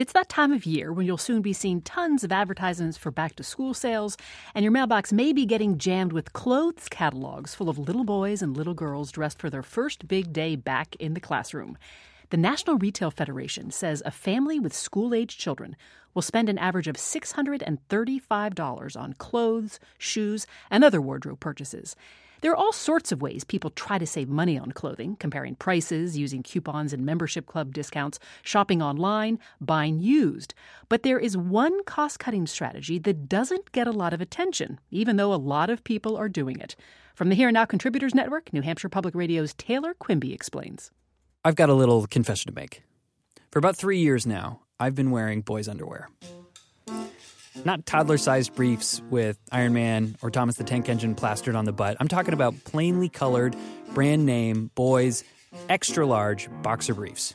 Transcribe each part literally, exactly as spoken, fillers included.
It's that time of year when you'll soon be seeing tons of advertisements for back-to-school sales, and your mailbox may be getting jammed with clothes catalogs full of little boys and little girls dressed for their first big day back in the classroom. The National Retail Federation says a family with school-aged children will spend an average of six hundred thirty-five dollars on clothes, shoes, and other wardrobe purchases. There are all sorts of ways people try to save money on clothing, comparing prices, using coupons and membership club discounts, shopping online, buying used. But there is one cost-cutting strategy that doesn't get a lot of attention, even though a lot of people are doing it. From the Here and Now Contributors Network, New Hampshire Public Radio's Taylor Quimby explains. I've got a little confession to make. For about three years now, I've been wearing boys' underwear. Not toddler-sized briefs with Iron Man or Thomas the Tank Engine plastered on the butt. I'm talking about plainly colored, brand name, boys, extra-large boxer briefs.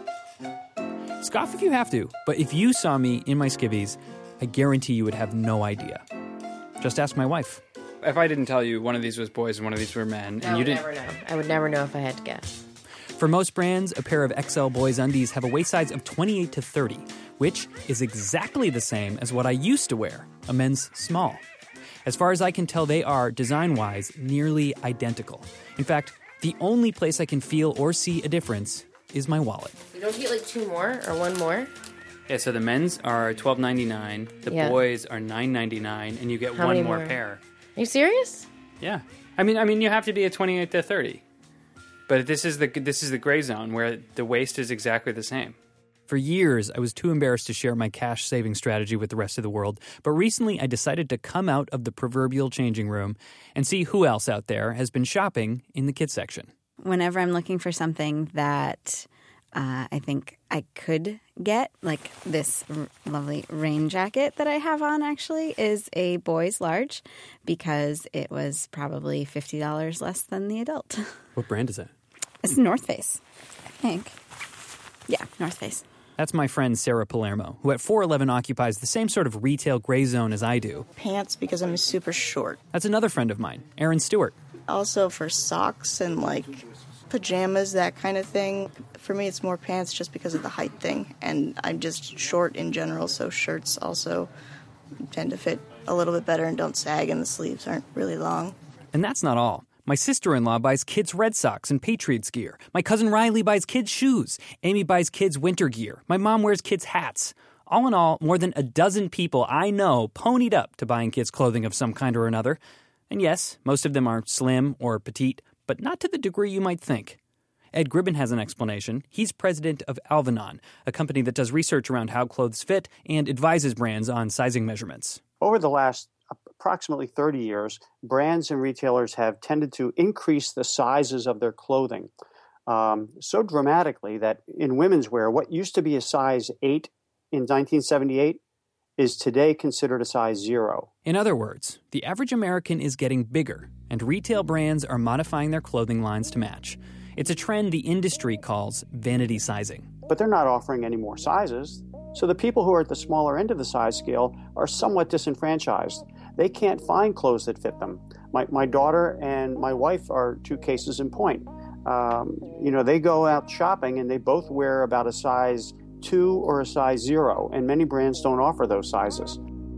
Scoff if you have to, but if you saw me in my skivvies, I guarantee you would have no idea. Just ask my wife. If I didn't tell you one of these was boys and one of these were men, and I would you didn't... never know. I would never know if I had to guess. For most brands, a pair of X L boys undies have a waist size of twenty-eight to thirty, which is exactly the same as what I used to wear, a men's small. As far as I can tell, they are, design-wise, nearly identical. In fact, the only place I can feel or see a difference is my wallet. You don't get like two more or one more? Yeah, so the men's are twelve ninety-nine, the Yeah. boys are nine ninety-nine, and you get How one many more more? pair. Are you serious? Yeah. I mean, I mean, you have to be a twenty-eight to thirty. But this is the this is the gray zone where the waist is exactly the same. For years, I was too embarrassed to share my cash-saving strategy with the rest of the world, but recently I decided to come out of the proverbial changing room and see who else out there has been shopping in the kids section. Whenever I'm looking for something that uh, I think I could get, like this r- lovely rain jacket that I have on actually is a boy's large because it was probably fifty dollars less than the adult. What brand is that? It's North Face, I think. Yeah, North Face. That's my friend Sarah Palermo, who at four eleven occupies the same sort of retail gray zone as I do. Pants because I'm super short. That's another friend of mine, Erin Stewart. Also for socks and like pajamas, that kind of thing. For me, it's more pants just because of the height thing. And I'm just short in general, so shirts also tend to fit a little bit better and don't sag and the sleeves aren't really long. And that's not all. My sister-in-law buys kids' Red Sox and Patriots gear. My cousin Riley buys kids' shoes. Amy buys kids' winter gear. My mom wears kids' hats. All in all, more than a dozen people I know ponied up to buying kids' clothing of some kind or another. And yes, most of them are slim or petite, but not to the degree you might think. Ed Gribben has an explanation. He's president of Alvanon, a company that does research around how clothes fit and advises brands on sizing measurements. Over the last approximately thirty years, brands and retailers have tended to increase the sizes of their clothing um, so dramatically that in women's wear, what used to be a size eight in nineteen seventy-eight is today considered a size zero. In other words, the average American is getting bigger, and retail brands are modifying their clothing lines to match. It's a trend the industry calls vanity sizing. But they're not offering any more sizes, so the people who are at the smaller end of the size scale are somewhat disenfranchised. They can't find clothes that fit them. My, my daughter and my wife are two cases in point. Um, you know, they go out shopping and they both wear about a size two or a size zero, and many brands don't offer those sizes.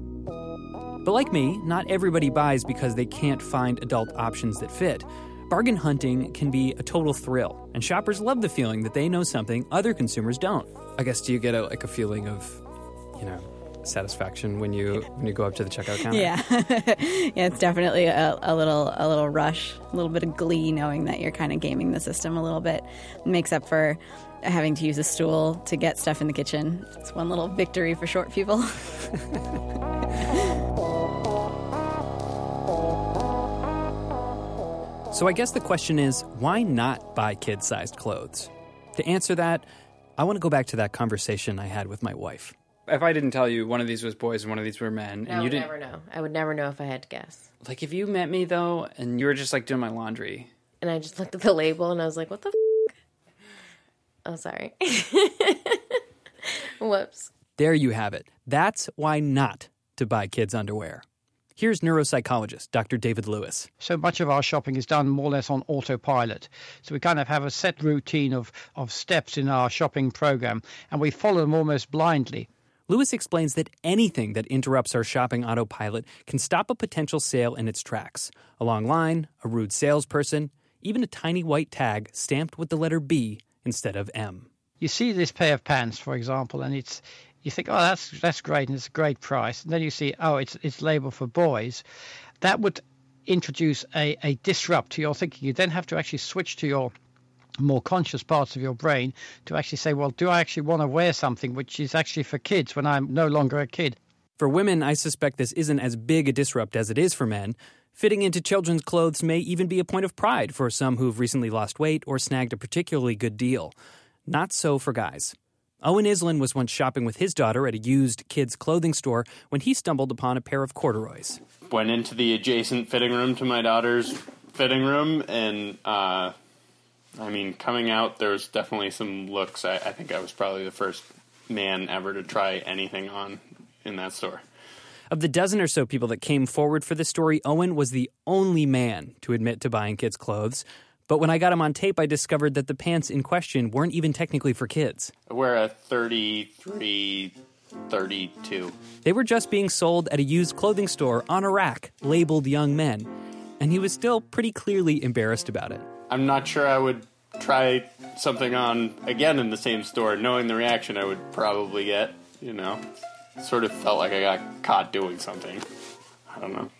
But like me, not everybody buys because they can't find adult options that fit. Bargain hunting can be a total thrill, and shoppers love the feeling that they know something other consumers don't. I guess, do you get a, like a feeling of, you know, satisfaction when you when you go up to the checkout counter? Yeah, yeah, it's definitely a, a little a little rush, a little bit of glee, knowing that you're kind of gaming the system a little bit. It makes up for having to use a stool to get stuff in the kitchen. It's one little victory for short people. So I guess the question is, why not buy kid-sized clothes? To answer that, I want to go back to that conversation I had with my wife. If I didn't tell you one of these was boys and one of these were men, and I you would didn't never know. I would never know if I had to guess. like, if you met me though, and you were just like doing my laundry, And I just looked at the label and I was like, what the f-? Oh, sorry. Whoops. There you have it. That's why not to buy kids' underwear. Here's neuropsychologist Doctor David Lewis. So much of our shopping is done more or less on autopilot. So we kind of have a set routine of, of steps in our shopping program, and we follow them almost blindly. Lewis explains that anything that interrupts our shopping autopilot can stop a potential sale in its tracks. A long line, a rude salesperson, even a tiny white tag stamped with the letter B instead of M. You see this pair of pants, for example, and it's you think, oh, that's that's great, and it's a great price. And then you see, oh, it's it's labeled for boys. That would introduce a, a disrupt to your thinking. You then have to actually switch to your more conscious parts of your brain to actually say, well, do I actually want to wear something which is actually for kids when I'm no longer a kid? For women, I suspect this isn't as big a disrupt as it is for men. Fitting into children's clothes may even be a point of pride for some who've recently lost weight or snagged a particularly good deal. Not so for guys. Owen Island was once shopping with his daughter at a used kids' clothing store when he stumbled upon a pair of corduroys. Went into the adjacent fitting room to my daughter's fitting room, and, uh, I mean, coming out, there was definitely some looks. I, I think I was probably the first man ever to try anything on in that store. Of the dozen or so people that came forward for this story, Owen was the only man to admit to buying kids' clothes. But when I got him on tape, I discovered that the pants in question weren't even technically for kids. I wear a thirty-three, thirty-two. They were just being sold at a used clothing store on a rack, labeled young men. And he was still pretty clearly embarrassed about it. I'm not sure I would try something on again in the same store, knowing the reaction I would probably get, you know. Sort of felt like I got caught doing something. I don't know.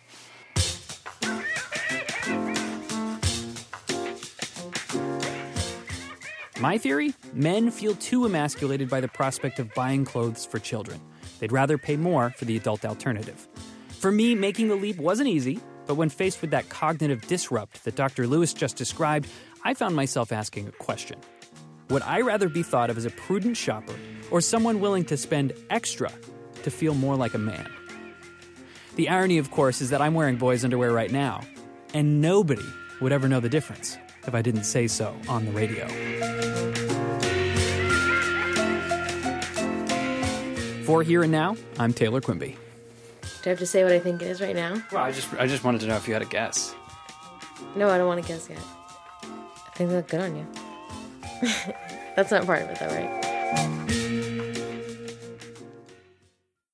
My theory? Men feel too emasculated by the prospect of buying clothes for children. They'd rather pay more for the adult alternative. For me, making the leap wasn't easy, but when faced with that cognitive disrupt that Doctor Lewis just described, I found myself asking a question. Would I rather be thought of as a prudent shopper or someone willing to spend extra to feel more like a man? The irony, of course, is that I'm wearing boys' underwear right now, and nobody would ever know the difference if I didn't say so on the radio. For Here and Now, I'm Taylor Quimby. Do I have to say what I think it is right now? Well, I just I just wanted to know if you had a guess. No, I don't want to guess yet. I think they look good on you. That's not part of it, though, right?